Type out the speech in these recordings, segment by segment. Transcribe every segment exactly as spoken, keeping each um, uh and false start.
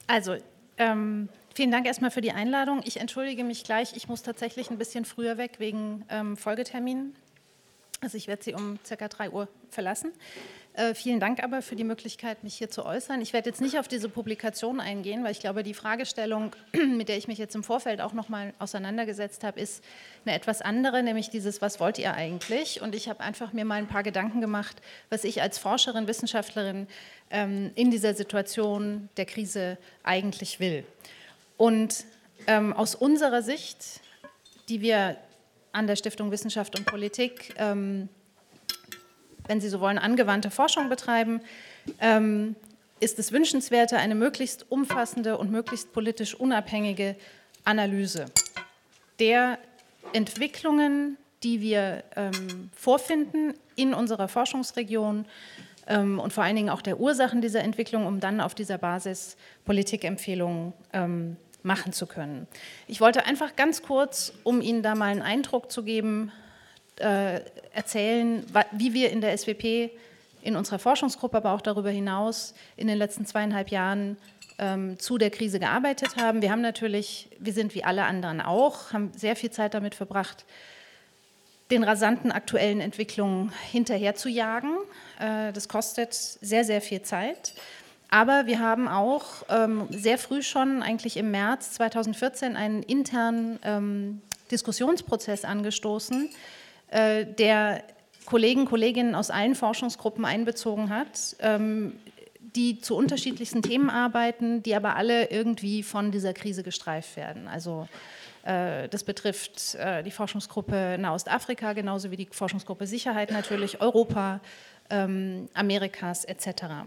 Also, ähm, vielen Dank erstmal für die Einladung. Ich entschuldige mich gleich, ich muss tatsächlich ein bisschen früher weg wegen ähm, Folgeterminen. Also ich werde Sie um circa drei Uhr verlassen. Äh, vielen Dank aber für die Möglichkeit, mich hier zu äußern. Ich werde jetzt nicht auf diese Publikation eingehen, weil ich glaube, die Fragestellung, mit der ich mich jetzt im Vorfeld auch noch mal auseinandergesetzt habe, ist eine etwas andere, nämlich dieses, was wollt ihr eigentlich? Und ich habe einfach mir mal ein paar Gedanken gemacht, was ich als Forscherin, Wissenschaftlerin ähm, in dieser Situation der Krise eigentlich will. Und ähm, aus unserer Sicht, die wir an der Stiftung Wissenschaft und Politik, ähm, wenn Sie so wollen, angewandte Forschung betreiben, ähm, ist es wünschenswerter, eine möglichst umfassende und möglichst politisch unabhängige Analyse der Entwicklungen, die wir ähm, vorfinden in unserer Forschungsregion ähm, und vor allen Dingen auch der Ursachen dieser Entwicklung, um dann auf dieser Basis Politikempfehlungen ähm, machen zu können. Ich wollte einfach ganz kurz, um Ihnen da mal einen Eindruck zu geben, äh, erzählen, wie wir in der S W P, in unserer Forschungsgruppe, aber auch darüber hinaus in den letzten zweieinhalb Jahren ähm, zu der Krise gearbeitet haben. Wir haben natürlich, wir sind wie alle anderen auch, haben sehr viel Zeit damit verbracht, den rasanten aktuellen Entwicklungen hinterher zu jagen. Äh, das kostet sehr, sehr viel Zeit. Aber wir haben auch ähm, sehr früh schon, eigentlich im März zweitausendvierzehn, einen internen ähm, Diskussionsprozess angestoßen, äh, der Kollegen, Kolleginnen aus allen Forschungsgruppen einbezogen hat, ähm, die zu unterschiedlichsten Themen arbeiten, die aber alle irgendwie von dieser Krise gestreift werden. Also äh, das betrifft äh, die Forschungsgruppe Nahostafrika, genauso wie die Forschungsgruppe Sicherheit natürlich, Europa, ähm, Amerikas et cetera.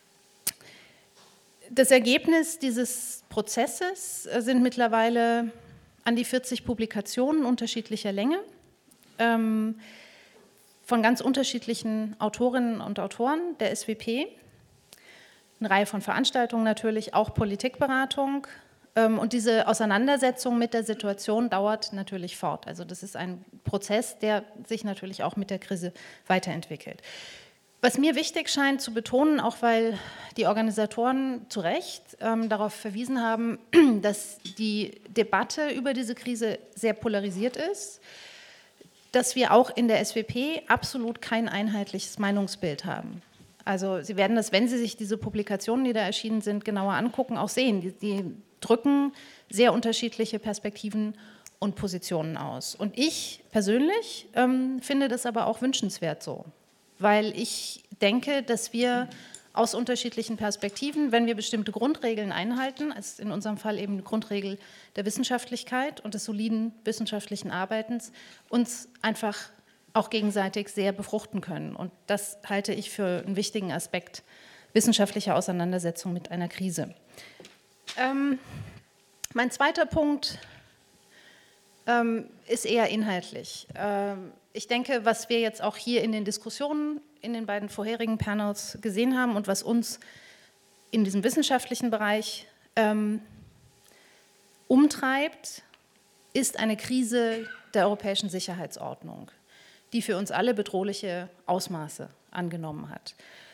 Das Ergebnis dieses Prozesses sind mittlerweile an die vierzig Publikationen unterschiedlicher Länge ähm, von ganz unterschiedlichen Autorinnen und Autoren der S W P. Eine Reihe von Veranstaltungen natürlich, auch Politikberatung. Ähm, und diese Auseinandersetzung mit der Situation dauert natürlich fort. Also das ist ein Prozess, der sich natürlich auch mit der Krise weiterentwickelt. Was mir wichtig scheint zu betonen, auch weil die Organisatoren zu Recht ähm, darauf verwiesen haben, dass die Debatte über diese Krise sehr polarisiert ist, dass wir auch in der S W P absolut kein einheitliches Meinungsbild haben. Also Sie werden das, wenn Sie sich diese Publikationen, die da erschienen sind, genauer angucken, auch sehen. Die, die drücken sehr unterschiedliche Perspektiven und Positionen aus. Und ich persönlich ähm, finde das aber auch wünschenswert so. Weil ich denke, dass wir aus unterschiedlichen Perspektiven, wenn wir bestimmte Grundregeln einhalten, als in unserem Fall eben die Grundregel der Wissenschaftlichkeit und des soliden wissenschaftlichen Arbeitens, uns einfach auch gegenseitig sehr befruchten können. Und das halte ich für einen wichtigen Aspekt wissenschaftlicher Auseinandersetzung mit einer Krise. Ähm, mein zweiter Punkt ähm, ist eher inhaltlich. Ähm, Ich denke, was wir jetzt auch hier in den Diskussionen in den beiden vorherigen Panels gesehen haben und was uns in diesem wissenschaftlichen Bereich ähm, umtreibt, ist eine Krise der europäischen Sicherheitsordnung, die für uns alle bedrohliche Ausmaße angenommen hat.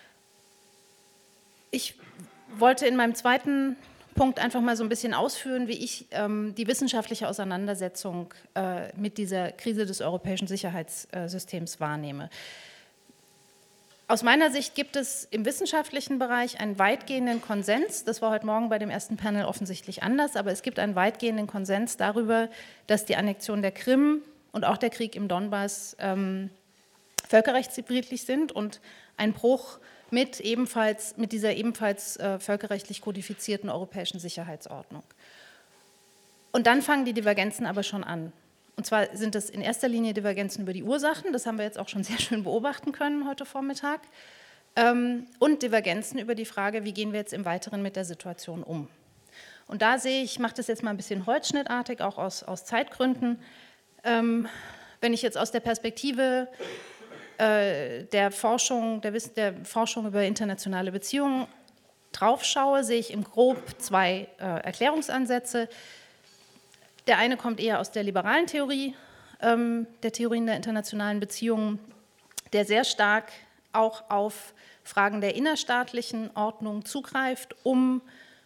Ich wollte in meinem zweiten Punkt einfach mal so ein bisschen ausführen, wie ich ähm, die wissenschaftliche Auseinandersetzung äh, mit dieser Krise des europäischen Sicherheitssystems wahrnehme. Aus meiner Sicht gibt es im wissenschaftlichen Bereich einen weitgehenden Konsens, das war heute Morgen bei dem ersten Panel offensichtlich anders, aber es gibt einen weitgehenden Konsens darüber, dass die Annexion der Krim und auch der Krieg im Donbass ähm, völkerrechtswidrig sind und ein Bruch mit, ebenfalls, mit dieser ebenfalls äh, völkerrechtlich kodifizierten europäischen Sicherheitsordnung. Und dann fangen die Divergenzen aber schon an. Und zwar sind es in erster Linie Divergenzen über die Ursachen, das haben wir jetzt auch schon sehr schön beobachten können heute Vormittag, ähm, und Divergenzen über die Frage, wie gehen wir jetzt im Weiteren mit der Situation um. Und da sehe ich, ich mache das jetzt mal ein bisschen holzschnittartig, auch aus, aus Zeitgründen, ähm, wenn ich jetzt aus der Perspektive Der Forschung, der, der Forschung über internationale Beziehungen drauf schaue, sehe ich im Grob zwei äh, Erklärungsansätze. Der eine kommt eher aus der liberalen Theorie, ähm, der Theorien der internationalen Beziehungen, der sehr stark auch auf Fragen der innerstaatlichen Ordnung zugreift, um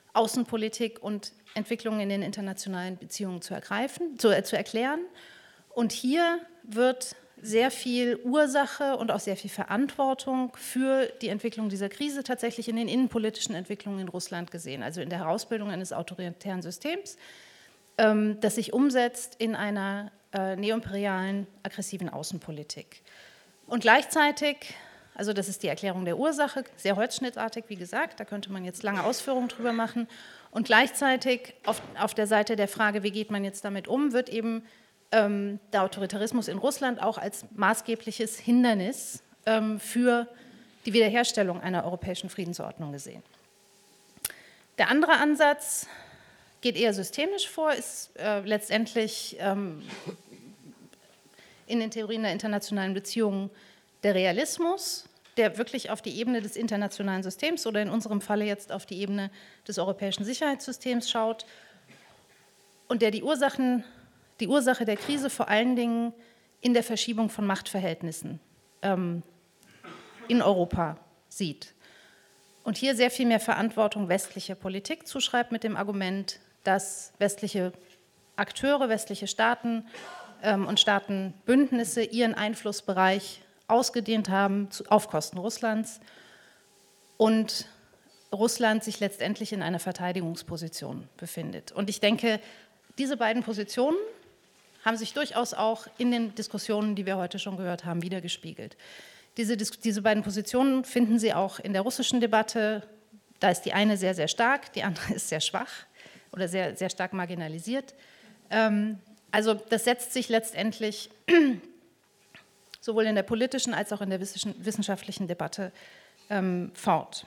Außenpolitik und Entwicklungen in den internationalen Beziehungen zu ergreifen, zu, äh, zu erklären. Und hier wird sehr viel Ursache und auch sehr viel Verantwortung für die Entwicklung dieser Krise tatsächlich in den innenpolitischen Entwicklungen in Russland gesehen, also in der Herausbildung eines autoritären Systems, ähm, das sich umsetzt in einer äh, neoimperialen, aggressiven Außenpolitik. Und gleichzeitig, also das ist die Erklärung der Ursache, sehr holzschnittartig, wie gesagt, da könnte man jetzt lange Ausführungen drüber machen, und gleichzeitig auf, auf der Seite der Frage, wie geht man jetzt damit um, wird eben ähm, der Autoritarismus in Russland auch als maßgebliches Hindernis ähm, für die Wiederherstellung einer europäischen Friedensordnung gesehen. Der andere Ansatz geht eher systemisch vor, ist äh, letztendlich ähm, in den Theorien der internationalen Beziehungen der Realismus, der wirklich auf die Ebene des internationalen Systems oder in unserem Falle jetzt auf die Ebene des europäischen Sicherheitssystems schaut und der die Ursachen, die Ursache der Krise vor allen Dingen in der Verschiebung von Machtverhältnissen ähm, in Europa sieht. Und hier sehr viel mehr Verantwortung westlicher Politik zuschreibt mit dem Argument, dass westliche Akteure, westliche Staaten ähm, und Staatenbündnisse ihren Einflussbereich ausgedehnt haben zu, auf Kosten Russlands und Russland sich letztendlich in einer Verteidigungsposition befindet. Und ich denke, diese beiden Positionen haben sich durchaus auch in den Diskussionen, die wir heute schon gehört haben, wiedergespiegelt. Diese, diese beiden Positionen finden Sie auch in der russischen Debatte. Da ist die eine sehr, sehr stark, die andere ist sehr schwach oder sehr, sehr stark marginalisiert. Also das setzt sich letztendlich sowohl in der politischen als auch in der wissenschaftlichen Debatte fort.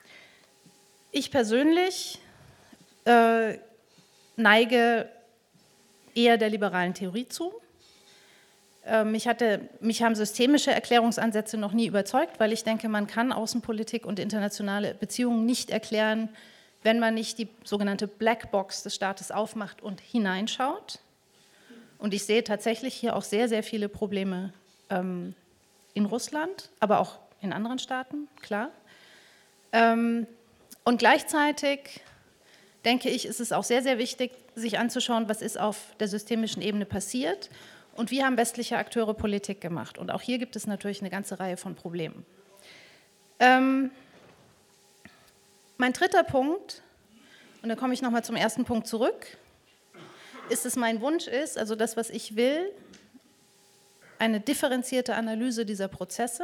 Ich persönlich äh, neige eher der liberalen Theorie zu. Mich, hatte, mich haben systemische Erklärungsansätze noch nie überzeugt, weil ich denke, man kann Außenpolitik und internationale Beziehungen nicht erklären, wenn man nicht die sogenannte Blackbox des Staates aufmacht und hineinschaut. Und ich sehe tatsächlich hier auch sehr, sehr viele Probleme ähm, in Russland, aber auch in anderen Staaten, klar. Ähm, und gleichzeitig denke ich, ist es auch sehr, sehr wichtig, sich anzuschauen, was ist auf der systemischen Ebene passiert und wie haben westliche Akteure Politik gemacht. Und auch hier gibt es natürlich eine ganze Reihe von Problemen. Ähm, mein dritter Punkt, und da komme ich nochmal zum ersten Punkt zurück, ist, dass mein Wunsch ist, also das, was ich will, eine differenzierte Analyse dieser Prozesse.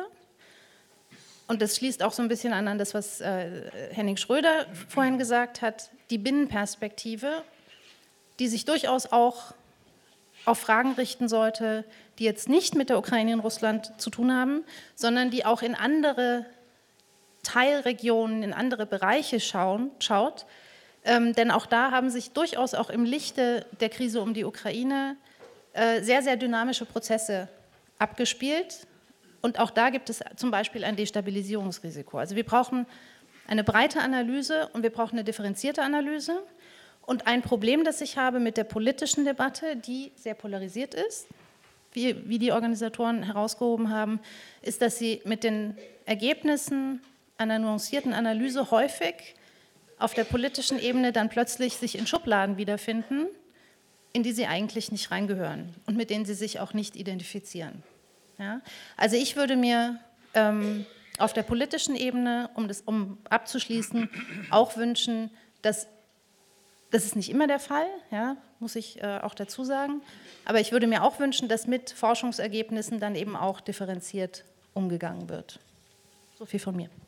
Und das schließt auch so ein bisschen an, an das, was äh, Henning Schröder vorhin gesagt hat, die Binnenperspektive, die sich durchaus auch auf Fragen richten sollte, die jetzt nicht mit der Ukraine und Russland zu tun haben, sondern die auch in andere Teilregionen, in andere Bereiche schauen, schaut. Ähm, denn auch da haben sich durchaus auch im Lichte der Krise um die Ukraine äh, sehr, sehr dynamische Prozesse abgespielt. Und auch da gibt es zum Beispiel ein Destabilisierungsrisiko. Also wir brauchen eine breite Analyse und wir brauchen eine differenzierte Analyse. Und ein Problem, das ich habe mit der politischen Debatte, die sehr polarisiert ist, wie, wie die Organisatoren herausgehoben haben, ist, dass sie mit den Ergebnissen einer nuancierten Analyse häufig auf der politischen Ebene dann plötzlich sich in Schubladen wiederfinden, in die sie eigentlich nicht reingehören und mit denen sie sich auch nicht identifizieren. Ja? Also ich würde mir ähm, auf der politischen Ebene, um das um abzuschließen, auch wünschen, dass das ist nicht immer der Fall, ja, muss ich äh, auch dazu sagen, aber ich würde mir auch wünschen, dass mit Forschungsergebnissen dann eben auch differenziert umgegangen wird. So viel von mir.